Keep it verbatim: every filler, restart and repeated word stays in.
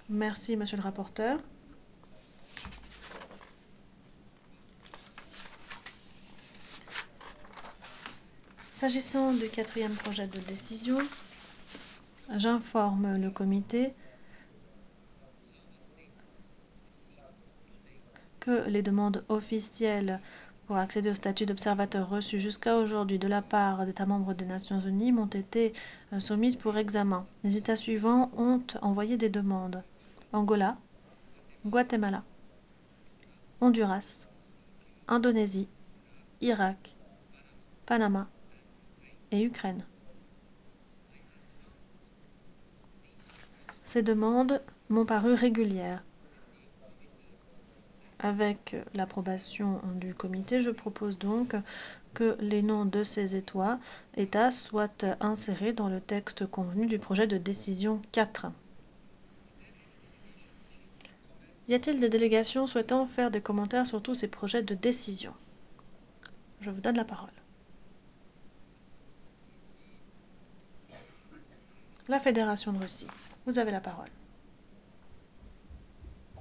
Merci, monsieur le rapporteur. S'agissant du quatrième projet de décision, j'informe le comité que les demandes officielles pour accéder au statut d'observateur reçues jusqu'à aujourd'hui de la part d'États membres des Nations Unies m'ont été euh, soumises pour examen. Les États suivants ont envoyé des demandes: Angola, Guatemala, Honduras, Indonésie, Irak, Panama et Ukraine. Ces demandes m'ont paru régulières. Avec l'approbation du comité, je propose donc que les noms de ces États États soient insérés dans le texte convenu du projet de décision quatre. Y a-t-il des délégations souhaitant faire des commentaires sur tous ces projets de décision? Je vous donne la parole. La Fédération de Russie, vous avez la parole.